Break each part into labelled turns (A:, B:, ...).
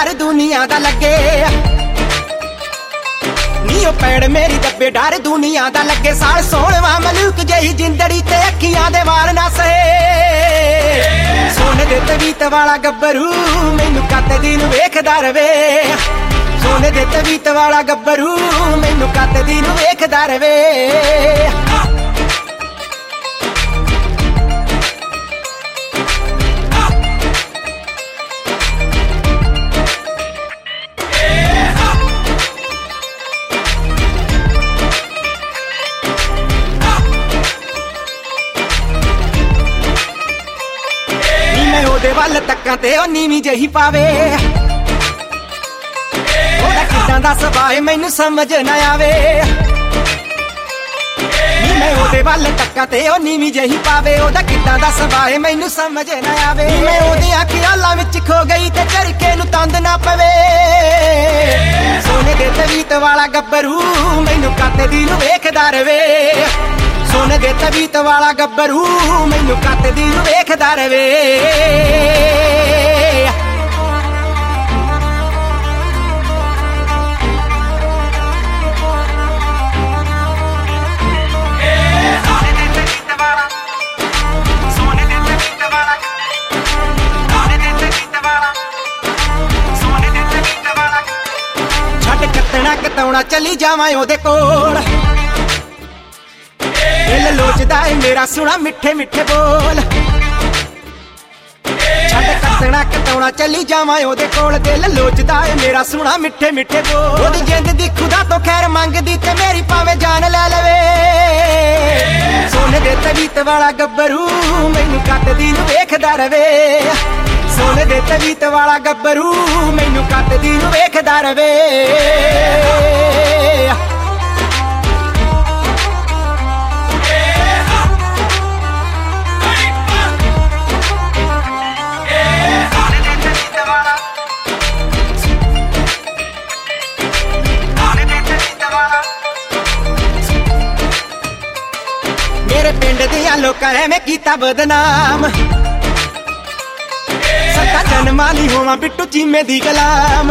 A: डर दुनिया दा लगे नी ओ पैड़ मेरी दबे डर दुनिया दा लगे साल सोहणवा मलूक जही जिंदड़ी ते अखियां दे वार ना सहे सोने दे तवीत वाला गब्बरू मैनू कत दिन वेखदा रवे सोने दे तवीत वाला गब्बरू मैनू कत दिन वेखदा रवे वल तक्कां ते ओ नीवी जही पावे ओदा किदां दा सुभाए मैनू समझ ना आवे मैं ओदे वल तक्कां ते ओ नीवी जही पावे ओदा किदां दा सुभाए मैनू समझ ना आवे मैं ओदियां ख्यालां विच खो गई ते झरके नू तंद ना पवे सोने दे तवीत वाला गब्बरू मैनू कत दी नू वेखदा रवे सोने दे तवीत वाला गब्बरू मैनू कत दी नू वेखदा रवे छड्ड कत्तना कतौना चली जावां ओदे कोल दिल लोचदा है मेरा सुना मिठे मिठे बोल छड्ड कत्तना कतौना चली जावां ओदे कोल दिल लोचदा है मेरा सुना मिठे मिठे बोल ओदी जिंद दी खुदा तो खैर मंगदी ते मेरी भावें जान ले लवे सोने दे तवीत वाला गब्बरू मैनू कत दी नू वेखदा रवे सोने दे तवीत वाला गब्बरू मैनू कत दी नू वेखदा रवे मेरे पिंड दियां लोकां एवें कीता बदनाम सत्ता जन्मां ली होवां बिट्टू चीमे दी गुलाम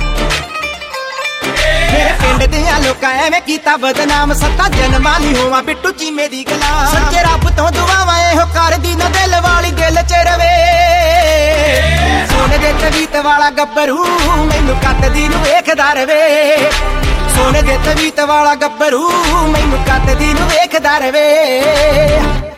A: मेरे पिंड दियां लोकां एवें कीता बदनाम सत्ता जन्मां ली होवां बिट्टू चीमे दी गुलाम सच्चे रब तो दुआवां एहो करदी ना दिल वाली दिल च रवे सोने दे तवीत वाला गब्बरू मैनू कत दी नू वेखदा रवे सोने दे तवीत वाला गब्बरू मैनू कत दी नू वेखदा रवे।